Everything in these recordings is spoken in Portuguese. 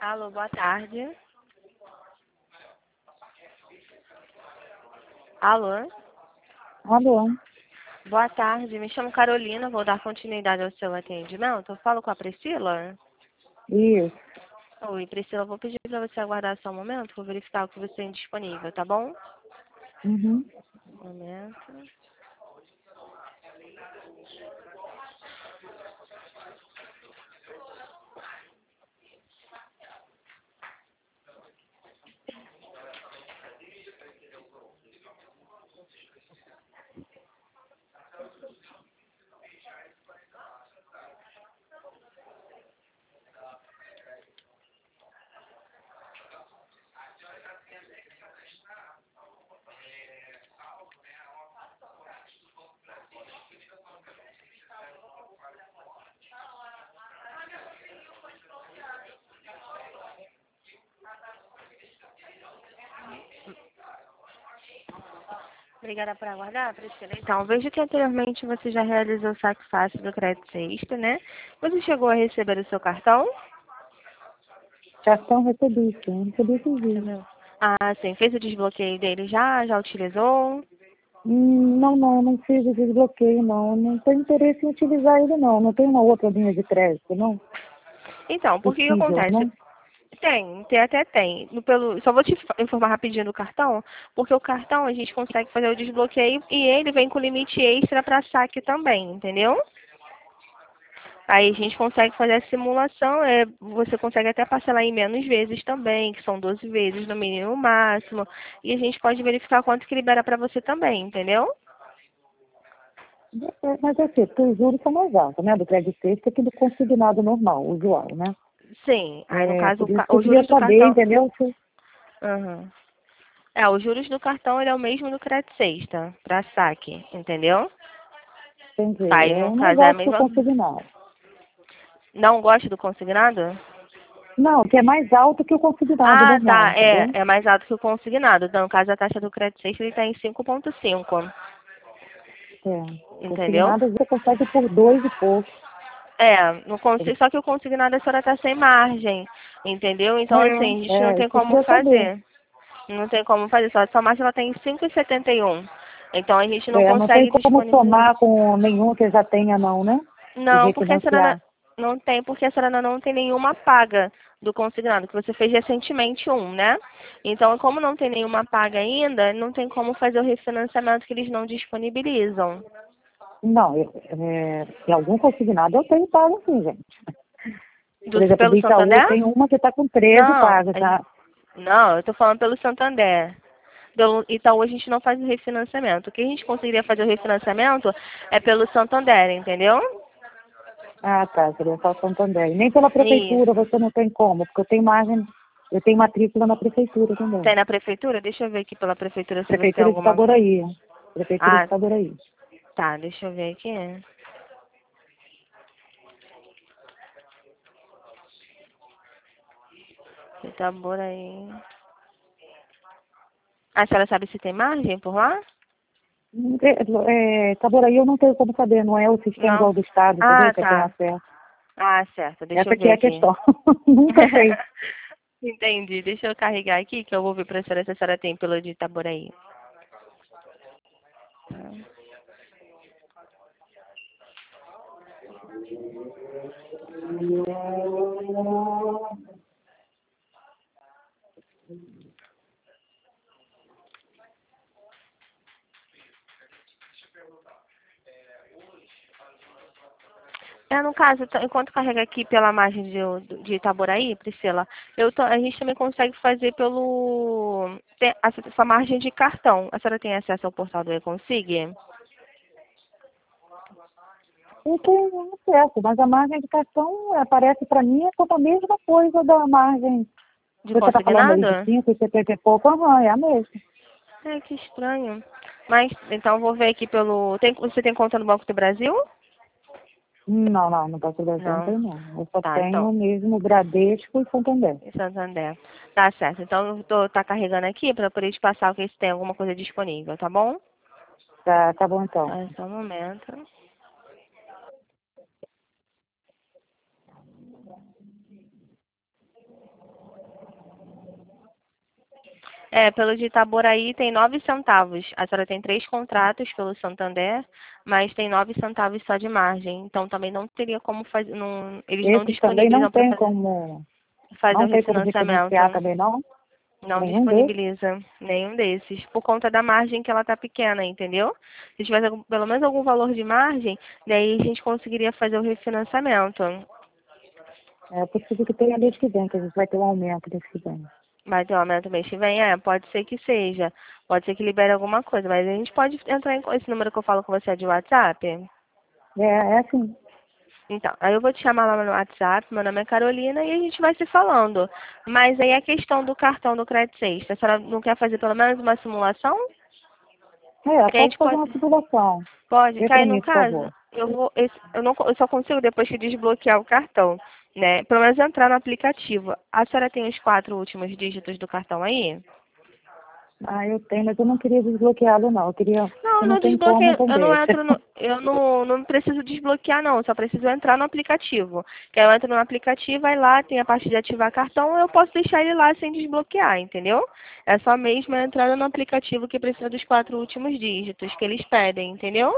Alô, boa tarde. Alô, Alô? boa tarde. Me chamo Carolina, vou dar continuidade ao seu atendimento. Eu falo com a Priscila? Isso. Oi, Priscila, vou pedir para você aguardar só um momento, vou verificar o que você tem disponível, tá bom? Uhum. Um momento. Obrigada por aguardar, Priscila. Então, vejo que anteriormente você já realizou o saque fácil do crédito sexta, né? Você chegou a receber o seu cartão? Cartão recebi, sim. Recebi esses dias. Entendeu? Ah, sim. Fez o desbloqueio dele já? Já utilizou? Não fiz o desbloqueio, não. Não tenho interesse em utilizar ele, não. Não tem uma outra linha de crédito, não? Então, por que que Possível, acontece? não? Até tem. Só vou te informar rapidinho do cartão, porque o cartão a gente consegue fazer o desbloqueio e ele vem com limite extra para saque também, entendeu? Aí a gente consegue fazer a simulação, você consegue até parcelar em menos vezes também, que são 12 vezes no mínimo e no máximo, e a gente pode verificar quanto que libera para você também, entendeu? Mas assim, os juros são mais altos, né? Do crédito sexta que do consignado normal, usual, né? Sim, aí no caso Por isso que eu os queria juros do saber, cartão. entendeu? Aham. Os juros do cartão ele é o mesmo do crédito sexta, para saque, entendeu? Entendi. Aí É no mais caso é a alto que o mesma. consignado. Não gosta do consignado? Não, que é mais alto que o consignado Ah, normal, tá. É, entendeu? é mais alto que o consignado. Então, no caso, a taxa do crédito sexta ele está em 5,5. É. Entendeu? Consignado você consegue por dois e pouco. Só que o consignado a senhora está sem margem. Entendeu? Então, assim, a gente não tem Isso que eu como queria saber. fazer. Não tem como fazer. Sua margem ela tem em 5,71. Então, a gente não Não tem consegue como disponibilizar. somar com nenhum que já tenha, não, né? E Não, porque a senhora refinanciar. não tem, porque a senhora não tem nenhuma paga do consignado, que você fez recentemente um, né? Então, como não tem nenhuma paga ainda, não tem como fazer o refinanciamento que eles não disponibilizam. Não, em algum consignado eu tenho pago sim, gente. Por exemplo, do Pelo Itaú eu Santander? tenho uma que está com 13 Não, pagas, tá? não, eu tô falando pelo Santander. Pelo Itaú a gente não faz o refinanciamento. O que a gente conseguiria fazer o refinanciamento é pelo Santander, entendeu? Ah, tá, seria só Santander. E nem pela prefeitura Isso. você não tem como, porque eu tenho margem, eu tenho matrícula na prefeitura também. Tem na prefeitura? Deixa eu ver aqui pela prefeitura se você tem Prefeitura de alguma. Itaboraí. Prefeitura de Ah, Itaboraí. tá, deixa eu ver aqui. Itaboraí. A senhora sabe se tem margem por lá? Itaboraí eu não tenho como saber, não é o sistema Não. igual do Estado, entendeu? Ah, Que eu tenho tá. acesso. Ah, certo. Deixa eu Essa que ver é a aqui. questão. Nunca sei. Entendi. Deixa eu carregar aqui que eu vou ver pra senhora se a senhora tem pelo de Itaboraí. No caso, enquanto carrega aqui pela margem de Itaboraí, Priscila, a gente também consegue fazer essa margem de cartão. A senhora tem acesso ao portal do Econsigue? Eu tenho acesso, mas a margem de cartão aparece para mim é como a mesma coisa da margem. De Você está falando aí de consignado? 5 e 70 e pouco, é a mesma. Que estranho. Mas, então, vou ver aqui você tem conta no Banco do Brasil? Não Banco do Brasil não Não. tenho não. Eu só Tá, então. tenho mesmo Bradesco e Santander. Em Santander. Tá certo. Então, tá carregando aqui para poder te passar o que se tem alguma coisa disponível, tá bom? Tá bom então. Tá, só um momento. Pelo de Itaboraí tem 9 centavos. A senhora tem 3 contratos pelo Santander, mas tem 9 centavos só de margem. Então também não teria como fazer, eles não Esses também não disponibilizam para tem como, fazer o não tem como refinanciamento. refinanciar também não? Não Nenhum desses? disponibiliza nenhum desses, por conta da margem que ela tá pequena, entendeu? Se tivesse pelo menos algum valor de margem, daí a gente conseguiria fazer o refinanciamento. É possível que tenha mês que vem, que a gente vai ter um aumento mês que vem. Vai ter um aumento mês que vem? Pode ser que seja. Pode ser que libere alguma coisa, mas a gente pode entrar em esse número que eu falo com você é de WhatsApp? É assim. Então, aí eu vou te chamar lá no WhatsApp, meu nome é Carolina, e a gente vai se falando. Mas aí a questão do cartão do Credit Sexta, a senhora não quer fazer pelo menos uma simulação? Que a Pode gente fazer pode. uma simulação. Pode, Vê que aí para no mim, por caso, favor. eu só consigo depois que desbloquear o cartão, né? Pelo menos entrar no aplicativo. A senhora tem os 4 últimos dígitos do cartão aí? Eu tenho, mas eu não queria desbloqueá-lo, não. Eu queria, Não, se não não tem como, desbloqueio, então eu não deixa. entro no, eu não preciso desbloquear não, eu só preciso entrar no aplicativo. Que aí eu entro no aplicativo, aí lá tem a parte de ativar cartão, eu posso deixar ele lá sem desbloquear, entendeu? É só mesmo a entrada no aplicativo que precisa dos 4 últimos dígitos que eles pedem, entendeu?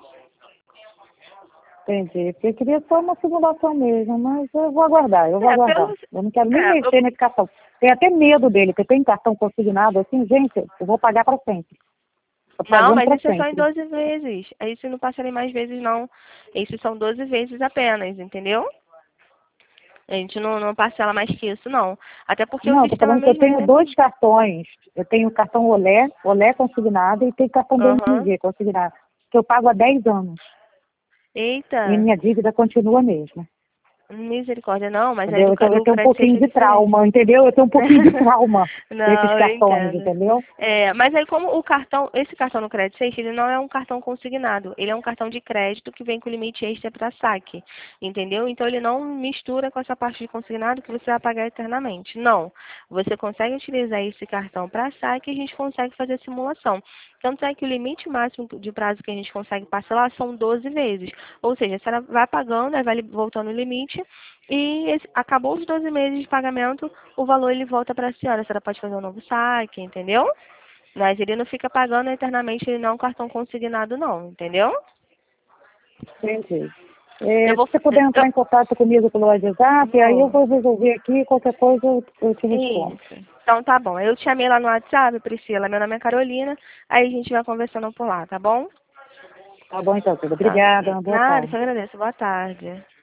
Entendi. Porque eu queria só uma simulação mesmo, mas eu vou aguardar, eu vou É, aguardar. pelo, Eu não quero nem é, eu mexer nesse cartão. Tenho até medo dele, porque tem cartão consignado assim, gente, eu vou pagar para sempre. Estou Não, pagando mas para isso é só em sempre. 12 vezes. Aí se não passarem mais vezes, não. Esses são 12 vezes apenas, entendeu? A gente não parcela mais que isso, não. Até porque o Não, estou sistema falando que eu mesmo, ele tenho nem... 2 cartões. Eu tenho o cartão Olé consignado e tenho cartão Aham. BMG consignado, que eu pago há 10 anos. E Eita, minha dívida continua a mesma. misericórdia, não, mas aí Entendeu? do, Então eu do tenho um Credit pouquinho Safe é de diferente. trauma, entendeu? Eu tenho um pouquinho de trauma desses Não, eu cartões, entendo. entendeu? Mas aí como o cartão, esse cartão no Credit Safe, ele não é um cartão consignado, ele é um cartão de crédito que vem com limite extra para saque, entendeu? Então ele não mistura com essa parte de consignado que você vai pagar eternamente. Não. Você consegue utilizar esse cartão para saque e a gente consegue fazer a simulação. Tanto é que o limite máximo de prazo que a gente consegue parcelar são 12 vezes. Ou seja, a senhora vai pagando, aí vai voltando o limite, e acabou os 12 meses de pagamento, o valor ele volta para a senhora. A senhora pode fazer um novo saque, entendeu? Mas ele não fica pagando eternamente, ele não é um cartão consignado não, entendeu? Entendi. Eu Se vou... você puder Eu, entrar em contato comigo pelo WhatsApp, aí eu vou. vou resolver aqui, qualquer coisa eu te respondo. Isso. Então tá bom. Eu te chamei lá no WhatsApp, Priscila. Meu nome é Carolina. Aí a gente vai conversando por lá, tá bom? Tá bom então, filha. Tá. Obrigada, boa Nada, tarde. só agradeço. Boa tarde.